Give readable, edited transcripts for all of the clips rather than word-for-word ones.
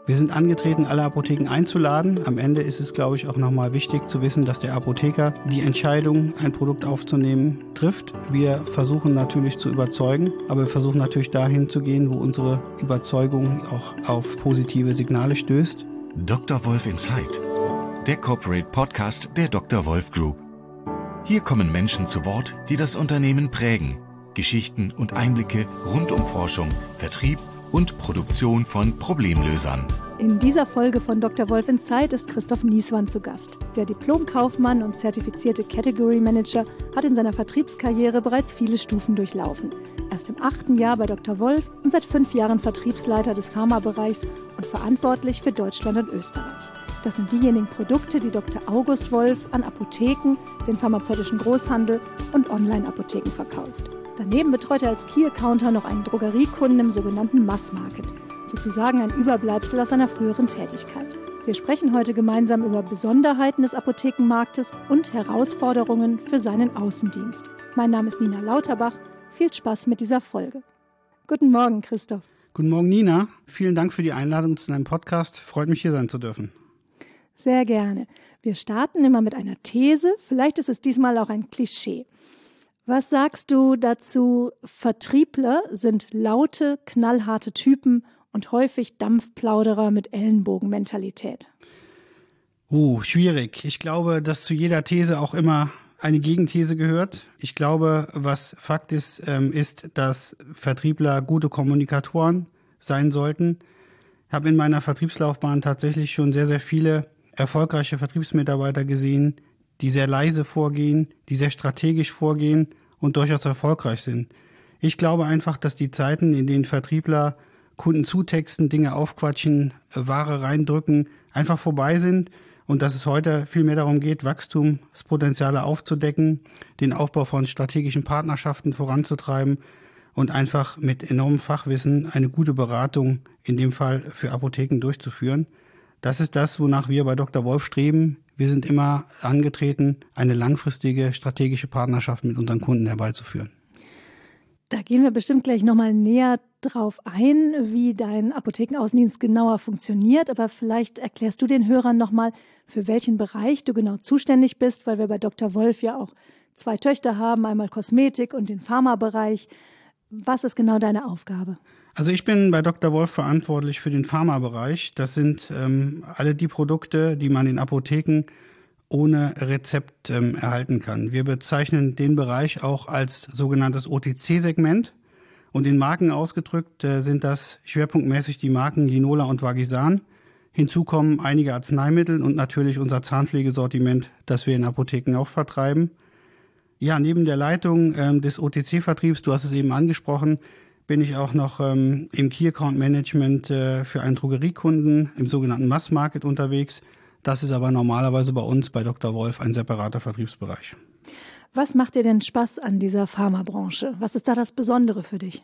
Wir sind angetreten, alle Apotheken einzuladen. Am Ende ist es, glaube ich, auch nochmal wichtig zu wissen, dass der Apotheker die Entscheidung, ein Produkt aufzunehmen, trifft. Wir versuchen natürlich zu überzeugen, aber wir versuchen natürlich dahin zu gehen, wo unsere Überzeugung auch auf positive Signale stößt. Dr. Wolf Insight, der Corporate Podcast der Dr. Wolf Group. Hier kommen Menschen zu Wort, die das Unternehmen prägen. Geschichten und Einblicke rund um Forschung, Vertrieb und Produktion von Problemlösern. In dieser Folge von Dr. Wolf Insight ist Christoph Nieswan zu Gast. Der Diplom-Kaufmann und zertifizierte Category Manager hat in seiner Vertriebskarriere bereits viele Stufen durchlaufen. Erst im 8. Jahr bei Dr. Wolf und seit 5 Jahren Vertriebsleiter des Pharmabereichs und verantwortlich für Deutschland und Österreich. Das sind diejenigen Produkte, die Dr. August Wolf an Apotheken, den pharmazeutischen Großhandel und Online-Apotheken verkauft. Daneben betreut er als Key-Accounter noch einen Drogeriekunden im sogenannten Mass-Market, sozusagen ein Überbleibsel aus seiner früheren Tätigkeit. Wir sprechen heute gemeinsam über Besonderheiten des Apothekenmarktes und Herausforderungen für seinen Außendienst. Mein Name ist Nina Lauterbach. Viel Spaß mit dieser Folge. Guten Morgen, Christoph. Guten Morgen, Nina. Vielen Dank für die Einladung zu deinem Podcast. Freut mich, hier sein zu dürfen. Sehr gerne. Wir starten immer mit einer These. Vielleicht ist es diesmal auch ein Klischee. Was sagst du dazu? Vertriebler sind laute, knallharte Typen und häufig Dampfplauderer mit Ellenbogenmentalität. Schwierig. Ich glaube, dass zu jeder These auch immer eine Gegenthese gehört. Ich glaube, was Fakt ist, ist, dass Vertriebler gute Kommunikatoren sein sollten. Ich habe in meiner Vertriebslaufbahn tatsächlich schon sehr, sehr viele erfolgreiche Vertriebsmitarbeiter gesehen, die sehr leise vorgehen, die sehr strategisch vorgehen und durchaus erfolgreich sind. Ich glaube einfach, dass die Zeiten, in denen Vertriebler Kunden zutexten, Dinge aufquatschen, Ware reindrücken, einfach vorbei sind und dass es heute viel mehr darum geht, Wachstumspotenziale aufzudecken, den Aufbau von strategischen Partnerschaften voranzutreiben und einfach mit enormem Fachwissen eine gute Beratung, in dem Fall für Apotheken, durchzuführen. Das ist das, wonach wir bei Dr. Wolf streben. Wir sind immer angetreten, eine langfristige strategische Partnerschaft mit unseren Kunden herbeizuführen. Da gehen wir bestimmt gleich nochmal näher drauf ein, wie dein Apothekenaußendienst genauer funktioniert. Aber vielleicht erklärst du den Hörern nochmal, für welchen Bereich du genau zuständig bist, weil wir bei Dr. Wolf ja auch 2 Töchter haben, einmal Kosmetik und den Pharmabereich. Was ist genau deine Aufgabe? Also ich bin bei Dr. Wolf verantwortlich für den Pharmabereich. Das sind alle die Produkte, die man in Apotheken ohne Rezept erhalten kann. Wir bezeichnen den Bereich auch als sogenanntes OTC-Segment. Und in Marken ausgedrückt sind das schwerpunktmäßig die Marken Linola und Vagisan. Hinzu kommen einige Arzneimittel und natürlich unser Zahnpflegesortiment, das wir in Apotheken auch vertreiben. Ja, neben der Leitung des OTC-Vertriebs, du hast es eben angesprochen, bin ich auch noch im Key Account Management für einen Drogeriekunden im sogenannten Mass Market unterwegs. Das ist aber normalerweise bei uns bei Dr. Wolf ein separater Vertriebsbereich. Was macht dir denn Spaß an dieser Pharmabranche? Was ist da das Besondere für dich?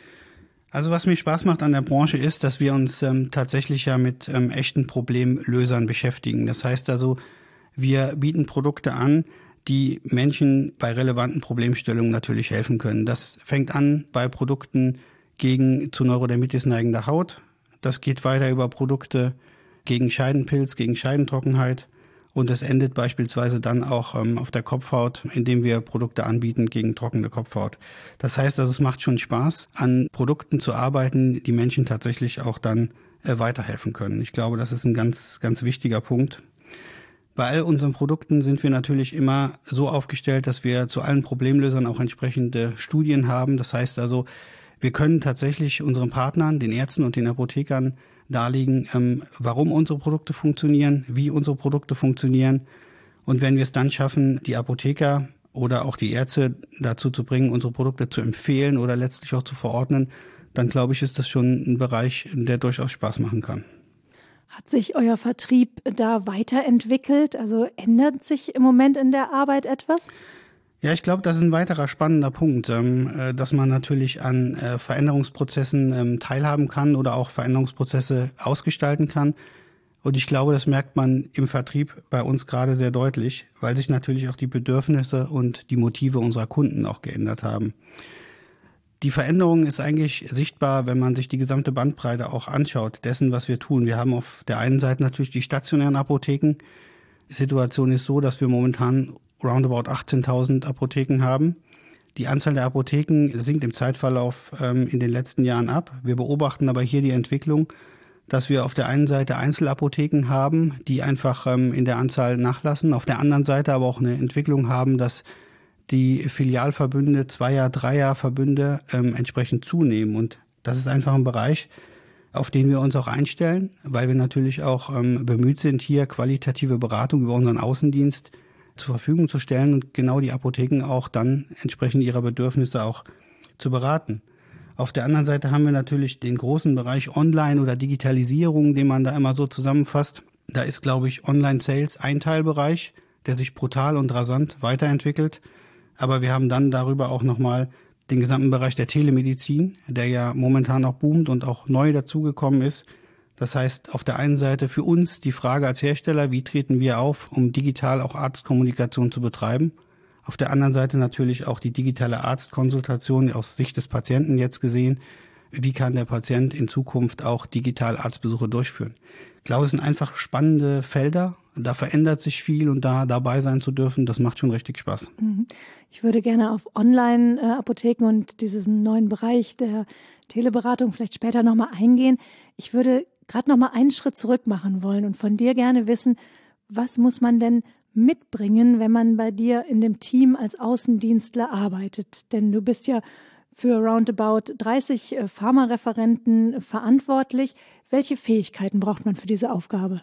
Also was mir Spaß macht an der Branche ist, dass wir uns tatsächlich ja mit echten Problemlösern beschäftigen. Das heißt also, wir bieten Produkte an, die Menschen bei relevanten Problemstellungen natürlich helfen können. Das fängt an bei Produkten gegen zu Neurodermitis neigender Haut. Das geht weiter über Produkte gegen Scheidenpilz, gegen Scheidentrockenheit. Und es endet beispielsweise dann auch auf der Kopfhaut, indem wir Produkte anbieten gegen trockene Kopfhaut. Das heißt also, es macht schon Spaß, an Produkten zu arbeiten, die Menschen tatsächlich auch dann weiterhelfen können. Ich glaube, das ist ein ganz, ganz wichtiger Punkt. Bei all unseren Produkten sind wir natürlich immer so aufgestellt, dass wir zu allen Problemlösern auch entsprechende Studien haben. Das heißt also, wir können tatsächlich unseren Partnern, den Ärzten und den Apothekern darlegen, warum unsere Produkte funktionieren, wie unsere Produkte funktionieren. Und wenn wir es dann schaffen, die Apotheker oder auch die Ärzte dazu zu bringen, unsere Produkte zu empfehlen oder letztlich auch zu verordnen, dann glaube ich, ist das schon ein Bereich, der durchaus Spaß machen kann. Hat sich euer Vertrieb da weiterentwickelt? Also ändert sich im Moment in der Arbeit etwas? Ja, ich glaube, das ist ein weiterer spannender Punkt, dass man natürlich an Veränderungsprozessen teilhaben kann oder auch Veränderungsprozesse ausgestalten kann. Und ich glaube, das merkt man im Vertrieb bei uns gerade sehr deutlich, weil sich natürlich auch die Bedürfnisse und die Motive unserer Kunden auch geändert haben. Die Veränderung ist eigentlich sichtbar, wenn man sich die gesamte Bandbreite auch anschaut, dessen, was wir tun. Wir haben auf der einen Seite natürlich die stationären Apotheken. Die Situation ist so, dass wir momentan roundabout 18.000 Apotheken haben. Die Anzahl der Apotheken sinkt im Zeitverlauf in den letzten Jahren ab. Wir beobachten aber hier die Entwicklung, dass wir auf der einen Seite Einzelapotheken haben, die einfach in der Anzahl nachlassen. Auf der anderen Seite aber auch eine Entwicklung haben, dass die Filialverbünde, Zweier-, Dreier-Verbünde entsprechend zunehmen. Und das ist einfach ein Bereich, auf den wir uns auch einstellen, weil wir natürlich auch bemüht sind, hier qualitative Beratung über unseren Außendienst zur Verfügung zu stellen und genau die Apotheken auch dann entsprechend ihrer Bedürfnisse auch zu beraten. Auf der anderen Seite haben wir natürlich den großen Bereich Online oder Digitalisierung, den man da immer so zusammenfasst. Da ist, glaube ich, Online-Sales ein Teilbereich, der sich brutal und rasant weiterentwickelt. Aber wir haben dann darüber auch nochmal den gesamten Bereich der Telemedizin, der ja momentan auch boomt und auch neu dazugekommen ist. Das heißt, auf der einen Seite für uns die Frage als Hersteller, wie treten wir auf, um digital auch Arztkommunikation zu betreiben. Auf der anderen Seite natürlich auch die digitale Arztkonsultation aus Sicht des Patienten jetzt gesehen. Wie kann der Patient in Zukunft auch digital Arztbesuche durchführen? Ich glaube, es sind einfach spannende Felder. Da verändert sich viel und da dabei sein zu dürfen, das macht schon richtig Spaß. Ich würde gerne auf Online-Apotheken und diesen neuen Bereich der Teleberatung vielleicht später nochmal eingehen. Ich würde gerade nochmal einen Schritt zurück machen wollen und von dir gerne wissen, was muss man denn mitbringen, wenn man bei dir in dem Team als Außendienstler arbeitet? Denn du bist ja für roundabout 30 Pharmareferenten verantwortlich. Welche Fähigkeiten braucht man für diese Aufgabe?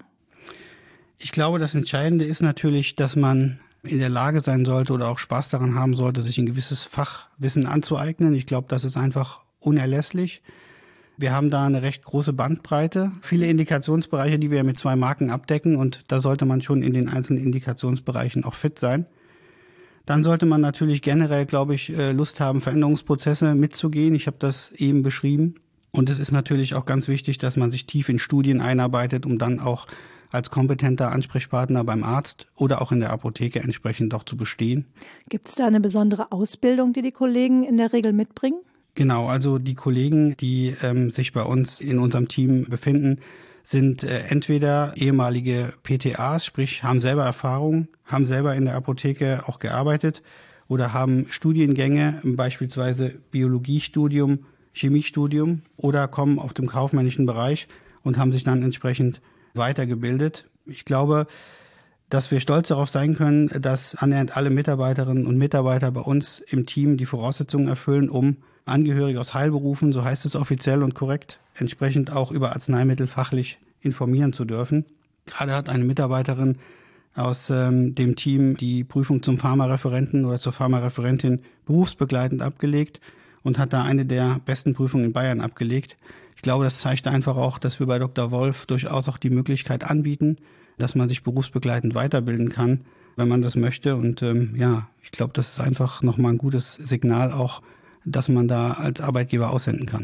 Ich glaube, das Entscheidende ist natürlich, dass man in der Lage sein sollte oder auch Spaß daran haben sollte, sich ein gewisses Fachwissen anzueignen. Ich glaube, das ist einfach unerlässlich. Wir haben da eine recht große Bandbreite, viele Indikationsbereiche, die wir mit 2 Marken abdecken und da sollte man schon in den einzelnen Indikationsbereichen auch fit sein. Dann sollte man natürlich generell, glaube ich, Lust haben, Veränderungsprozesse mitzugehen. Ich habe das eben beschrieben. Und es ist natürlich auch ganz wichtig, dass man sich tief in Studien einarbeitet, um dann auch als kompetenter Ansprechpartner beim Arzt oder auch in der Apotheke entsprechend auch zu bestehen. Gibt es da eine besondere Ausbildung, die Kollegen in der Regel mitbringen? Genau, also die Kollegen, die sich bei uns in unserem Team befinden, sind entweder ehemalige PTAs, sprich haben selber Erfahrung, haben selber in der Apotheke auch gearbeitet oder haben Studiengänge, beispielsweise Biologiestudium, Chemiestudium oder kommen aus dem kaufmännischen Bereich und haben sich dann entsprechend weitergebildet. Ich glaube, dass wir stolz darauf sein können, dass annähernd alle Mitarbeiterinnen und Mitarbeiter bei uns im Team die Voraussetzungen erfüllen, um Angehörige aus Heilberufen, so heißt es offiziell und korrekt, entsprechend auch über Arzneimittel fachlich informieren zu dürfen. Gerade hat eine Mitarbeiterin aus dem Team die Prüfung zum Pharmareferenten oder zur Pharmareferentin berufsbegleitend abgelegt und hat da eine der besten Prüfungen in Bayern abgelegt. Ich glaube, das zeigt einfach auch, dass wir bei Dr. Wolf durchaus auch die Möglichkeit anbieten, dass man sich berufsbegleitend weiterbilden kann, wenn man das möchte. Und ich glaube, das ist einfach nochmal ein gutes Signal auch, dass man da als Arbeitgeber aussenden kann.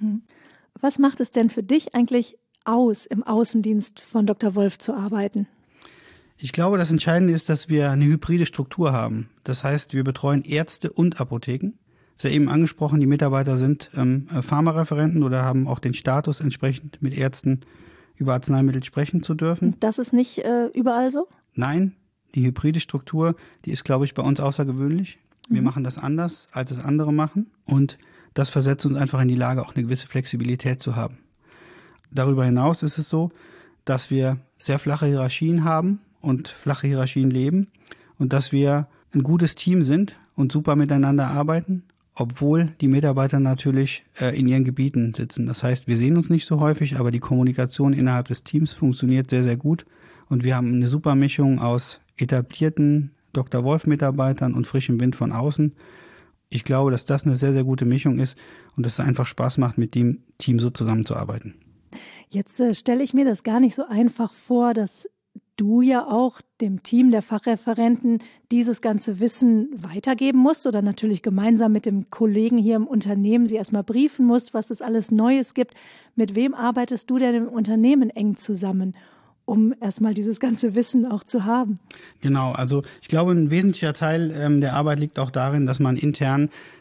Was macht es denn für dich eigentlich aus, im Außendienst von Dr. Wolf zu arbeiten? Ich glaube, das Entscheidende ist, dass wir eine hybride Struktur haben. Das heißt, wir betreuen Ärzte und Apotheken. Das ist ja eben angesprochen, die Mitarbeiter sind Pharmareferenten oder haben auch den Status, entsprechend mit Ärzten über Arzneimittel sprechen zu dürfen. Das ist nicht überall so? Nein, die hybride Struktur, die ist, glaube ich, bei uns außergewöhnlich. Wir machen das anders, als es andere machen. Und das versetzt uns einfach in die Lage, auch eine gewisse Flexibilität zu haben. Darüber hinaus ist es so, dass wir sehr flache Hierarchien haben und flache Hierarchien leben und dass wir ein gutes Team sind und super miteinander arbeiten, obwohl die Mitarbeiter natürlich in ihren Gebieten sitzen. Das heißt, wir sehen uns nicht so häufig, aber die Kommunikation innerhalb des Teams funktioniert sehr, sehr gut. Und wir haben eine super Mischung aus etablierten Dr. Wolf-Mitarbeitern und frischem Wind von außen. Ich glaube, dass das eine sehr, sehr gute Mischung ist und dass es einfach Spaß macht, mit dem Team so zusammenzuarbeiten. Jetzt stelle ich mir das gar nicht so einfach vor, dass du ja auch dem Team der Fachreferenten dieses ganze Wissen weitergeben musst oder natürlich gemeinsam mit dem Kollegen hier im Unternehmen sie erstmal briefen musst, was es alles Neues gibt. Mit wem arbeitest du denn im Unternehmen eng zusammen, um erstmal dieses ganze Wissen auch zu haben? Genau, also ich glaube, ein wesentlicher Teil der Arbeit liegt auch darin, dass man intern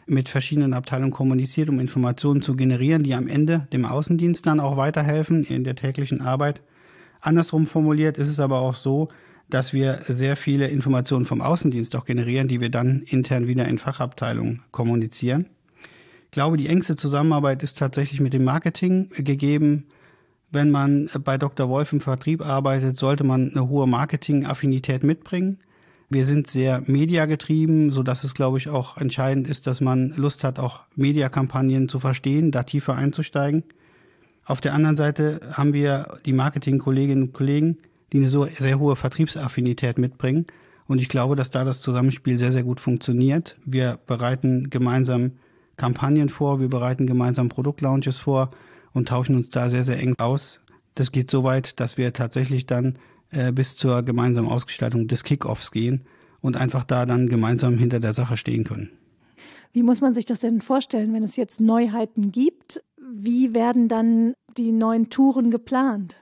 mit verschiedenen Abteilungen kommuniziert, um Informationen zu generieren, die am Ende dem Außendienst dann auch weiterhelfen in der täglichen Arbeit. Andersrum formuliert ist es aber auch so, dass wir sehr viele Informationen vom Außendienst auch generieren, die wir dann intern wieder in Fachabteilungen kommunizieren. Ich glaube, die engste Zusammenarbeit ist tatsächlich mit dem Marketing gegeben. Wenn man bei Dr. Wolf im Vertrieb arbeitet, sollte man eine hohe Marketing-Affinität mitbringen. Wir sind sehr mediagetrieben, sodass es, glaube ich, auch entscheidend ist, dass man Lust hat, auch Mediakampagnen zu verstehen, da tiefer einzusteigen. Auf der anderen Seite haben wir die Marketing-Kolleginnen und Kollegen, die eine so sehr hohe Vertriebsaffinität mitbringen. Und ich glaube, dass da das Zusammenspiel sehr, sehr gut funktioniert. Wir bereiten gemeinsam Kampagnen vor, wir bereiten gemeinsam Produktlaunches vor und tauschen uns da sehr, sehr eng aus. Das geht so weit, dass wir tatsächlich dann bis zur gemeinsamen Ausgestaltung des Kick-Offs gehen und einfach da dann gemeinsam hinter der Sache stehen können. Wie muss man sich das denn vorstellen, wenn es jetzt Neuheiten gibt? Wie werden dann die neuen Touren geplant?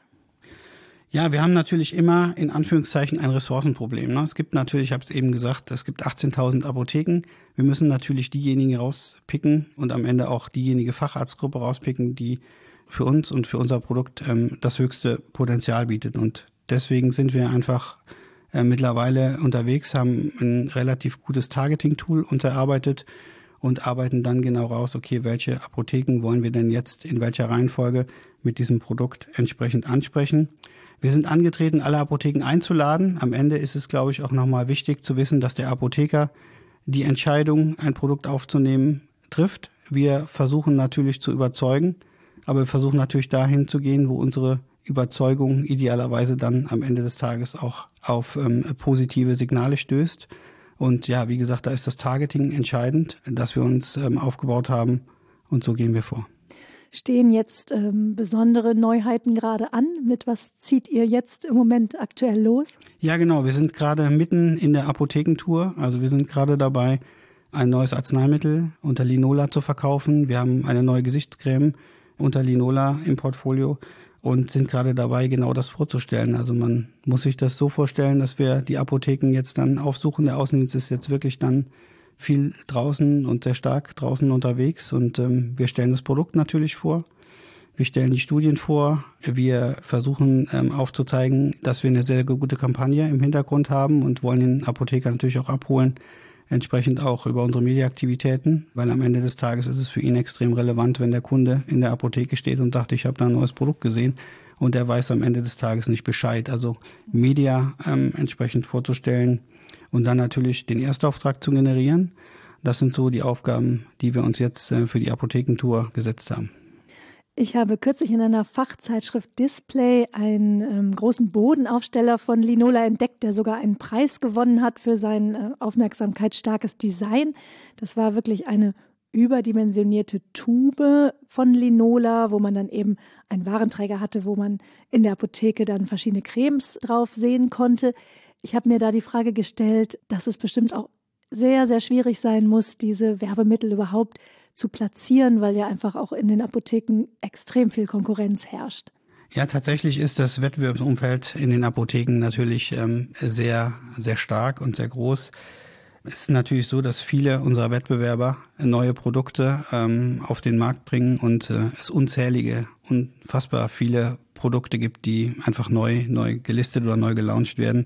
Ja, wir haben natürlich immer in Anführungszeichen ein Ressourcenproblem. Es gibt natürlich, ich habe es eben gesagt, es gibt 18.000 Apotheken. Wir müssen natürlich diejenigen rauspicken und am Ende auch diejenige Facharztgruppe rauspicken, die für uns und für unser Produkt das höchste Potenzial bietet. Und deswegen sind wir einfach mittlerweile unterwegs, haben ein relativ gutes Targeting-Tool uns erarbeitet und arbeiten dann genau raus, okay, welche Apotheken wollen wir denn jetzt in welcher Reihenfolge mit diesem Produkt entsprechend ansprechen. Wir sind angetreten, alle Apotheken einzuladen. Am Ende ist es, glaube ich, auch nochmal wichtig zu wissen, dass der Apotheker die Entscheidung, ein Produkt aufzunehmen, trifft. Wir versuchen natürlich zu überzeugen, aber wir versuchen natürlich dahin zu gehen, wo unsere Überzeugung idealerweise dann am Ende des Tages auch auf positive Signale stößt. Und ja, wie gesagt, da ist das Targeting entscheidend, das wir uns aufgebaut haben und so gehen wir vor. Stehen jetzt besondere Neuheiten gerade an? Mit was zieht ihr jetzt im Moment aktuell los? Ja, genau. Wir sind gerade mitten in der Apothekentour. Also wir sind gerade dabei, ein neues Arzneimittel unter Linola zu verkaufen. Wir haben eine neue Gesichtscreme unter Linola im Portfolio und sind gerade dabei, genau das vorzustellen. Also man muss sich das so vorstellen, dass wir die Apotheken jetzt dann aufsuchen. Der Außendienst ist jetzt wirklich dann viel draußen und sehr stark draußen unterwegs und wir stellen das Produkt natürlich vor. Wir stellen die Studien vor. Wir versuchen aufzuzeigen, dass wir eine sehr gute Kampagne im Hintergrund haben und wollen den Apotheker natürlich auch abholen, entsprechend auch über unsere Mediaaktivitäten, weil am Ende des Tages ist es für ihn extrem relevant, wenn der Kunde in der Apotheke steht und sagt, ich habe da ein neues Produkt gesehen und er weiß am Ende des Tages nicht Bescheid. Also Media entsprechend vorzustellen und dann natürlich den Erstauftrag zu generieren. Das sind so die Aufgaben, die wir uns jetzt für die Apothekentour gesetzt haben. Ich habe kürzlich in einer Fachzeitschrift Display einen großen Bodenaufsteller von Linola entdeckt, der sogar einen Preis gewonnen hat für sein aufmerksamkeitsstarkes Design. Das war wirklich eine überdimensionierte Tube von Linola, wo man dann eben einen Warenträger hatte, wo man in der Apotheke dann verschiedene Cremes drauf sehen konnte. Ich habe mir da die Frage gestellt, dass es bestimmt auch sehr, sehr schwierig sein muss, diese Werbemittel überhaupt zu platzieren, weil ja einfach auch in den Apotheken extrem viel Konkurrenz herrscht. Ja, tatsächlich ist das Wettbewerbsumfeld in den Apotheken natürlich sehr, sehr stark und sehr groß. Es ist natürlich so, dass viele unserer Wettbewerber neue Produkte auf den Markt bringen und es unzählige, unfassbar viele Produkte gibt, die einfach neu gelistet oder neu gelauncht werden.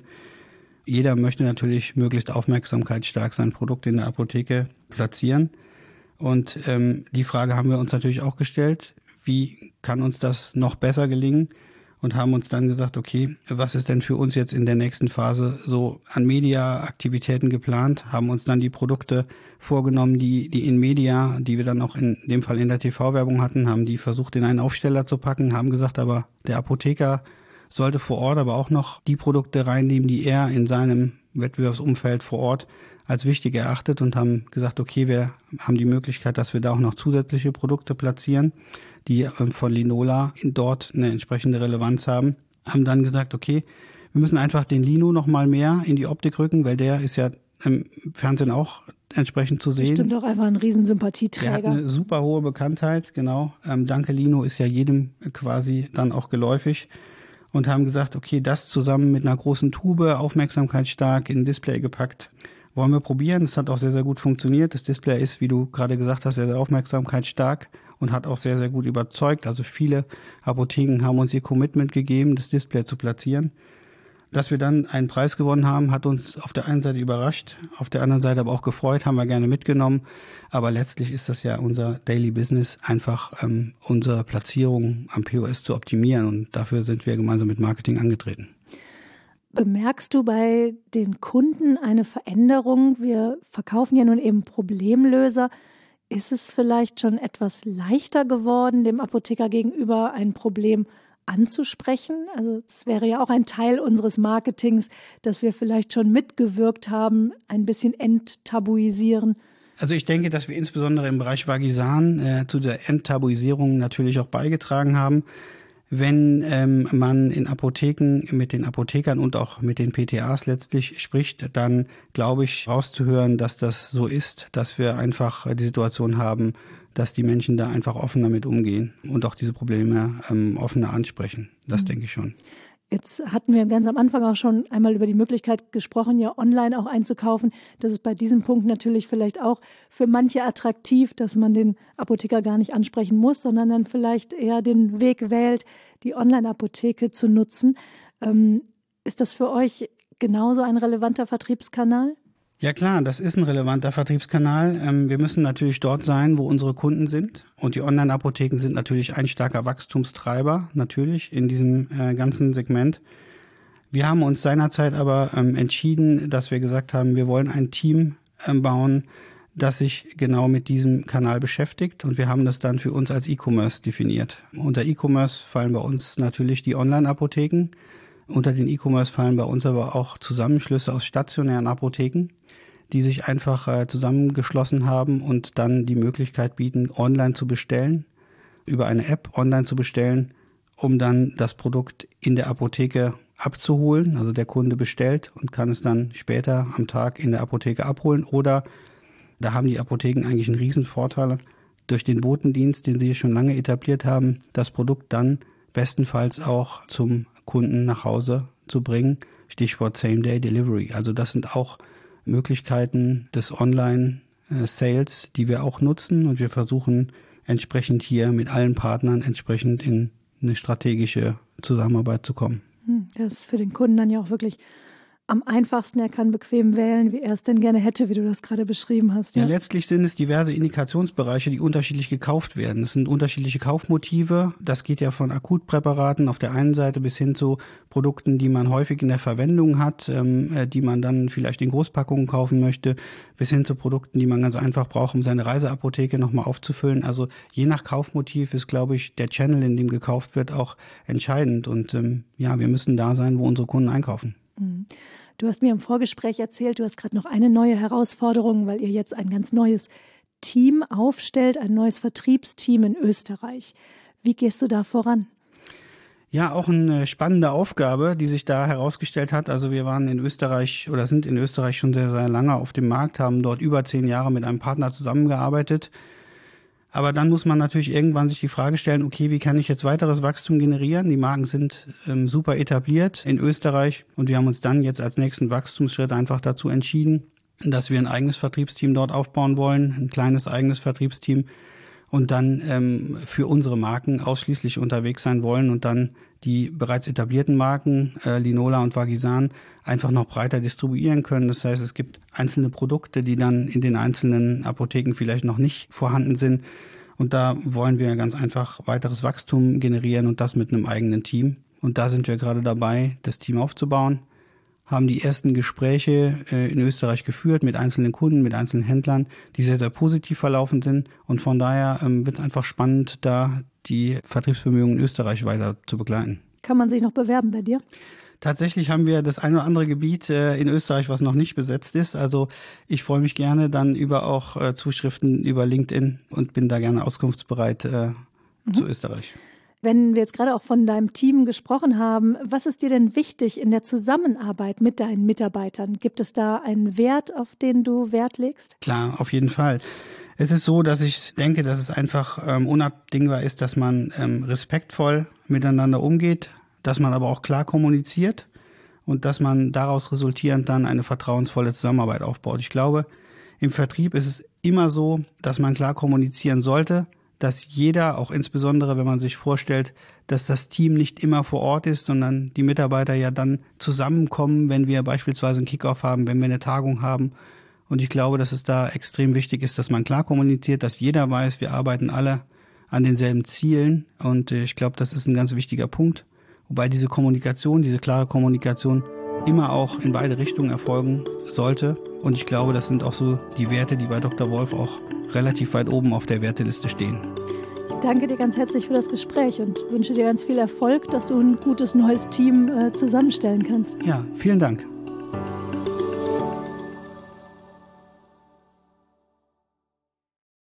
Jeder möchte natürlich möglichst aufmerksamkeitsstark sein Produkt in der Apotheke platzieren. Und die Frage haben wir uns natürlich auch gestellt, wie kann uns das noch besser gelingen? Und haben uns dann gesagt, okay, was ist denn für uns jetzt in der nächsten Phase so an Media-Aktivitäten geplant? Haben uns dann die Produkte vorgenommen, die in Media, die wir dann auch in dem Fall in der TV-Werbung hatten, haben die versucht in einen Aufsteller zu packen, haben gesagt, aber der Apotheker sollte vor Ort aber auch noch die Produkte reinnehmen, die er in seinem Wettbewerbsumfeld vor Ort als wichtig erachtet und haben gesagt, okay, wir haben die Möglichkeit, dass wir da auch noch zusätzliche Produkte platzieren, die von Linola dort eine entsprechende Relevanz haben. Haben dann gesagt, okay, wir müssen einfach den Lino noch mal mehr in die Optik rücken, weil der ist ja im Fernsehen auch entsprechend zu sehen. Bestimmt auch einfach ein Riesensympathieträger. Der hat eine super hohe Bekanntheit, genau. Danke Lino ist ja jedem quasi dann auch geläufig. Und haben gesagt, okay, das zusammen mit einer großen Tube, aufmerksamkeitsstark in ein Display gepackt, Wollen wir probieren. Das hat auch sehr, sehr gut funktioniert. Das Display ist, wie du gerade gesagt hast, sehr, sehr aufmerksamkeitsstark und hat auch sehr, sehr gut überzeugt. Also viele Apotheken haben uns ihr Commitment gegeben, das Display zu platzieren. Dass wir dann einen Preis gewonnen haben, hat uns auf der einen Seite überrascht, auf der anderen Seite aber auch gefreut, haben wir gerne mitgenommen. Aber letztlich ist das ja unser Daily Business, einfach unsere Platzierung am POS zu optimieren. Und dafür sind wir gemeinsam mit Marketing angetreten. Bemerkst du bei den Kunden eine Veränderung? Wir verkaufen ja nun eben Problemlöser. Ist es vielleicht schon etwas leichter geworden, dem Apotheker gegenüber ein Problem anzusprechen? Also es wäre ja auch ein Teil unseres Marketings, dass wir vielleicht schon mitgewirkt haben, ein bisschen enttabuisieren. Also ich denke, dass wir insbesondere im Bereich Vagisan zu der Enttabuisierung natürlich auch beigetragen haben. Wenn man in Apotheken mit den Apothekern und auch mit den PTAs letztlich spricht, dann glaube ich rauszuhören, dass das so ist, dass wir einfach die Situation haben, dass die Menschen da einfach offen damit umgehen und auch diese Probleme offener ansprechen. Das denke ich schon. Jetzt hatten wir ganz am Anfang auch schon einmal über die Möglichkeit gesprochen, ja online auch einzukaufen. Das ist bei diesem Punkt natürlich vielleicht auch für manche attraktiv, dass man den Apotheker gar nicht ansprechen muss, sondern dann vielleicht eher den Weg wählt, die Online-Apotheke zu nutzen. Ist das für euch genauso ein relevanter Vertriebskanal? Ja klar, das ist ein relevanter Vertriebskanal. Wir müssen natürlich dort sein, wo unsere Kunden sind. Und die Online-Apotheken sind natürlich ein starker Wachstumstreiber, natürlich in diesem ganzen Segment. Wir haben uns seinerzeit aber entschieden, dass wir gesagt haben, wir wollen ein Team bauen, das sich genau mit diesem Kanal beschäftigt. Und wir haben das dann für uns als E-Commerce definiert. Unter E-Commerce fallen bei uns natürlich die Online-Apotheken. Unter den E-Commerce fallen bei uns aber auch Zusammenschlüsse aus stationären Apotheken, die sich einfach zusammengeschlossen haben und dann die Möglichkeit bieten, online zu bestellen, über eine App online zu bestellen, um dann das Produkt in der Apotheke abzuholen. Also der Kunde bestellt und kann es dann später am Tag in der Apotheke abholen. Oder da haben die Apotheken eigentlich einen Riesenvorteil durch den Botendienst, den sie schon lange etabliert haben, das Produkt dann bestenfalls auch zum Kunden nach Hause zu bringen. Stichwort Same-Day-Delivery. Also das sind auch Möglichkeiten des Online-Sales, die wir auch nutzen. Und wir versuchen entsprechend hier mit allen Partnern entsprechend in eine strategische Zusammenarbeit zu kommen. Das ist für den Kunden dann ja auch wirklich am einfachsten. Er kann bequem wählen, wie er es denn gerne hätte, wie du das gerade beschrieben hast. Ja, letztlich sind es diverse Indikationsbereiche, die unterschiedlich gekauft werden. Es sind unterschiedliche Kaufmotive. Das geht ja von Akutpräparaten auf der einen Seite bis hin zu Produkten, die man häufig in der Verwendung hat, die man dann vielleicht in Großpackungen kaufen möchte, bis hin zu Produkten, die man ganz einfach braucht, um seine Reiseapotheke nochmal aufzufüllen. Also je nach Kaufmotiv ist, glaube ich, der Channel, in dem gekauft wird, auch entscheidend. Und ja, wir müssen da sein, wo unsere Kunden einkaufen. Du hast mir im Vorgespräch erzählt, du hast gerade noch eine neue Herausforderung, weil ihr jetzt ein ganz neues Team aufstellt, ein neues Vertriebsteam in Österreich. Wie gehst du da voran? Ja, auch eine spannende Aufgabe, die sich da herausgestellt hat. Also wir waren in Österreich oder sind in Österreich schon sehr, sehr lange auf dem Markt, haben dort über 10 Jahre mit einem Partner zusammengearbeitet. Aber dann muss man natürlich irgendwann sich die Frage stellen, okay, wie kann ich jetzt weiteres Wachstum generieren? Die Marken sind super etabliert in Österreich und wir haben uns dann jetzt als nächsten Wachstumsschritt einfach dazu entschieden, dass wir ein eigenes Vertriebsteam dort aufbauen wollen, ein kleines eigenes Vertriebsteam und dann für unsere Marken ausschließlich unterwegs sein wollen und dann die bereits etablierten Marken, Linola und Vagisan, einfach noch breiter distribuieren können. Das heißt, es gibt einzelne Produkte, die dann in den einzelnen Apotheken vielleicht noch nicht vorhanden sind. Und da wollen wir ganz einfach weiteres Wachstum generieren und das mit einem eigenen Team. Und da sind wir gerade dabei, das Team aufzubauen, haben die ersten Gespräche in Österreich geführt mit einzelnen Kunden, mit einzelnen Händlern, die sehr, sehr positiv verlaufen sind. Und von daher wird es einfach spannend, da die Vertriebsbemühungen in Österreich weiter zu begleiten. Kann man sich noch bewerben bei dir? Tatsächlich haben wir das ein oder andere Gebiet in Österreich, was noch nicht besetzt ist. Also ich freue mich gerne dann über auch Zuschriften über LinkedIn und bin da gerne auskunftsbereit zu Österreich. Wenn wir jetzt gerade auch von deinem Team gesprochen haben, was ist dir denn wichtig in der Zusammenarbeit mit deinen Mitarbeitern? Gibt es da einen Wert, auf den du Wert legst? Klar, auf jeden Fall. Es ist so, dass ich denke, dass es einfach unabdingbar ist, dass man respektvoll miteinander umgeht, dass man aber auch klar kommuniziert und dass man daraus resultierend dann eine vertrauensvolle Zusammenarbeit aufbaut. Ich glaube, im Vertrieb ist es immer so, dass man klar kommunizieren sollte, dass jeder, auch insbesondere wenn man sich vorstellt, dass das Team nicht immer vor Ort ist, sondern die Mitarbeiter ja dann zusammenkommen, wenn wir beispielsweise einen Kickoff haben, wenn wir eine Tagung haben. Und ich glaube, dass es da extrem wichtig ist, dass man klar kommuniziert, dass jeder weiß, wir arbeiten alle an denselben Zielen. Und ich glaube, das ist ein ganz wichtiger Punkt. Wobei diese Kommunikation, diese klare Kommunikation immer auch in beide Richtungen erfolgen sollte. Und ich glaube, das sind auch so die Werte, die bei Dr. Wolf auch relativ weit oben auf der Werteliste stehen. Ich danke dir ganz herzlich für das Gespräch und wünsche dir ganz viel Erfolg, dass du ein gutes neues Team zusammenstellen kannst. Ja, vielen Dank.